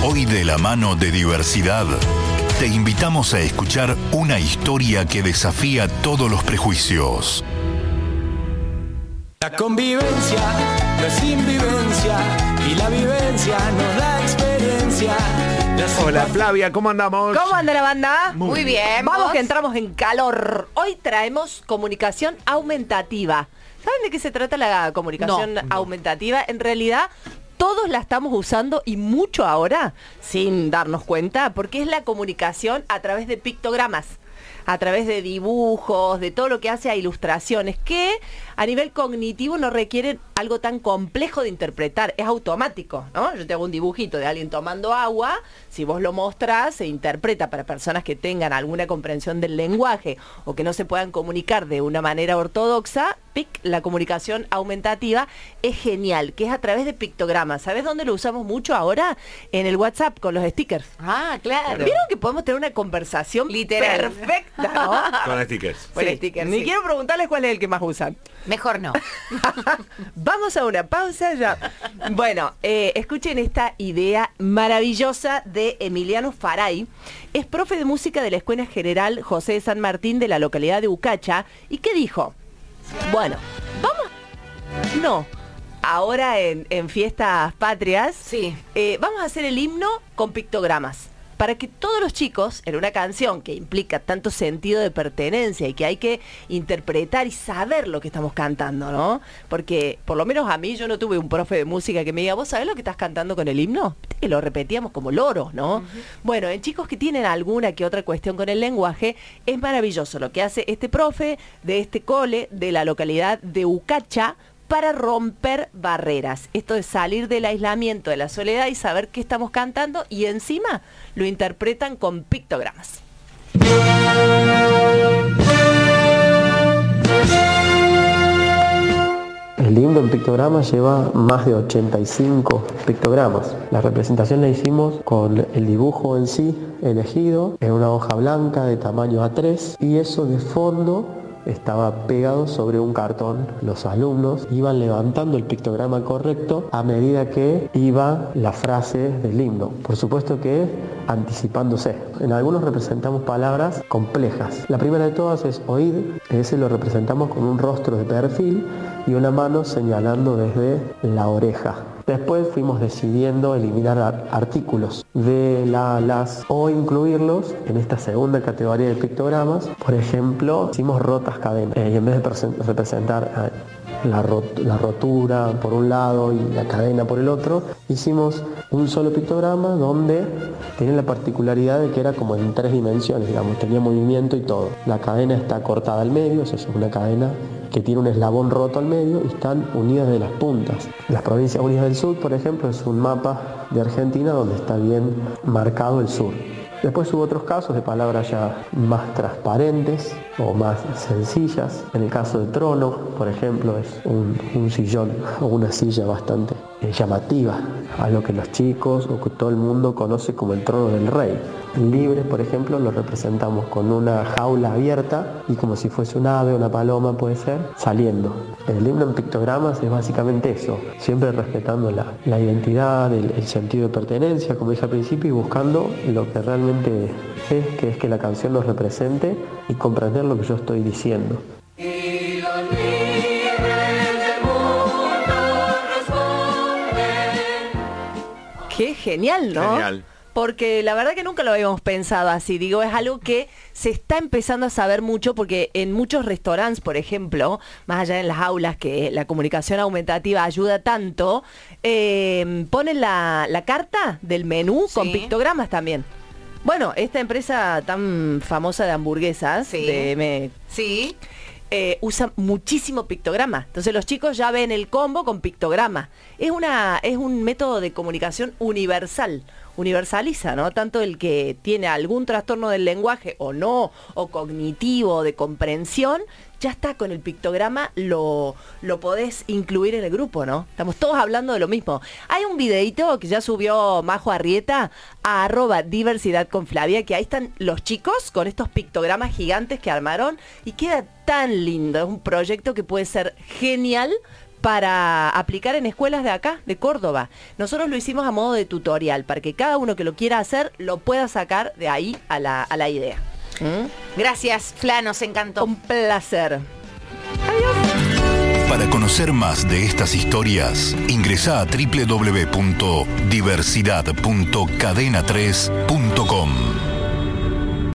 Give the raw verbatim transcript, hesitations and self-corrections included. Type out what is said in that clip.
Hoy, de la mano de Diversidad, te invitamos a escuchar una historia que desafía todos los prejuicios. La convivencia no es invivencia y la vivencia nos da experiencia. Hola Flavia, ¿cómo andamos? ¿Cómo anda la banda? Muy, Muy bien. bien. Vamos que entramos en calor. Hoy traemos comunicación aumentativa. ¿Saben de qué se trata la comunicación No, no. aumentativa? En realidad, todos la estamos usando y mucho ahora, sin darnos cuenta, porque es la comunicación a través de pictogramas, a través de dibujos, de todo lo que hace a ilustraciones, que a nivel cognitivo no requieren algo tan complejo de interpretar, es automático, ¿no? Yo te hago un dibujito de alguien tomando agua, si vos lo mostrás, se interpreta para personas que tengan alguna comprensión del lenguaje o que no se puedan comunicar de una manera ortodoxa. P I C, la comunicación aumentativa, es genial, que es a través de pictogramas. ¿Sabes dónde lo usamos mucho ahora? En el WhatsApp, con los stickers. Ah, claro. ¿Vieron que podemos tener una conversación Literal. perfecta, ¿no? Con stickers. Por Sí, stickers. sí. Ni quiero preguntarles cuál es el que más usan. Mejor no. Vamos a una pausa ya. Bueno, eh, escuchen esta idea maravillosa de Emiliano Faray. Es profe de música de la Escuela General José de San Martín de la localidad de Ucacha. ¿Y qué dijo? Bueno, vamos... No, ahora en, en fiestas patrias, Sí. eh, vamos a hacer el himno con pictogramas. Para que todos los chicos, en una canción que implica tanto sentido de pertenencia y que hay que interpretar y saber lo que estamos cantando, ¿no? Porque, por lo menos a mí, yo no tuve un profe de música que me diga, ¿vos sabés lo que estás cantando con el himno? Viste que lo repetíamos como loros, ¿no? Uh-huh. Bueno, en chicos que tienen alguna que otra cuestión con el lenguaje, es maravilloso lo que hace este profe de este cole de la localidad de Ucacha, para romper barreras. Esto de salir del aislamiento, de la soledad y saber qué estamos cantando, y encima lo interpretan con pictogramas. El himno en pictogramas lleva más de ochenta y cinco pictogramas. La representación la hicimos con el dibujo en sí elegido en una hoja blanca de tamaño A tres, y eso de fondo estaba pegado sobre un cartón. Los alumnos iban levantando el pictograma correcto a medida que iba la frase del himno. Por supuesto que anticipándose. En algunos representamos palabras complejas. La primera de todas es oír. Ese lo representamos con un rostro de perfil y una mano señalando desde la oreja. Después fuimos decidiendo eliminar artículos de la, las o incluirlos en esta segunda categoría de pictogramas. Por ejemplo, hicimos rotas cadenas. Eh, y en vez de representar eh, la, rot la rotura por un lado y la cadena por el otro, hicimos un solo pictograma donde tiene la particularidad de que era como en tres dimensiones, digamos, tenía movimiento y todo. La cadena está cortada al medio, eso es una cadena que tiene un eslabón roto al medio y están unidas de las puntas. Las Provincias Unidas del Sur, por ejemplo, es un mapa de Argentina donde está bien marcado el sur. Después hubo otros casos de palabras ya más transparentes o más sencillas. En el caso de trono, por ejemplo, es un, un sillón o una silla bastante eh, llamativa, a lo que los chicos o que todo el mundo conoce como el trono del rey. Libre, por ejemplo, lo representamos con una jaula abierta y como si fuese un ave, una paloma puede ser, saliendo. El himno en pictogramas es básicamente eso, siempre respetando la, la identidad, el, el sentido de pertenencia, como dije al principio, y buscando lo que realmente es, que es que la canción nos represente y comprender lo que yo estoy diciendo. Y los libres del mundo responden. Qué genial, ¿no? Genial. Porque la verdad que nunca lo habíamos pensado así. Digo, es algo que se está empezando a saber mucho, porque en muchos restaurantes, por ejemplo, más allá de las aulas que la comunicación aumentativa ayuda tanto, eh, ponen la, la carta del menú Sí. con pictogramas también. Bueno, esta empresa tan famosa de hamburguesas, Sí. de M- Sí. eh, usa muchísimo pictograma. Entonces los chicos ya ven el combo con pictograma. Es una, es un método de comunicación universal. Universaliza, ¿no? Tanto el que tiene algún trastorno del lenguaje o no, o cognitivo, de comprensión, ya está con el pictograma, lo, lo podés incluir en el grupo, ¿no? Estamos todos hablando de lo mismo. Hay un videito que ya subió Majo Arrieta a arroba diversidad con Flavia, que ahí están los chicos con estos pictogramas gigantes que armaron y queda tan lindo. Es un proyecto que puede ser genial para aplicar en escuelas de acá, de Córdoba. Nosotros lo hicimos a modo de tutorial, para que cada uno que lo quiera hacer lo pueda sacar de ahí a la, a la idea. ¿Mm? Gracias, Fla, nos encantó. Un placer. Para conocer más de estas historias, ingresa a doble u doble u doble u punto diversidad punto cadena tres punto com.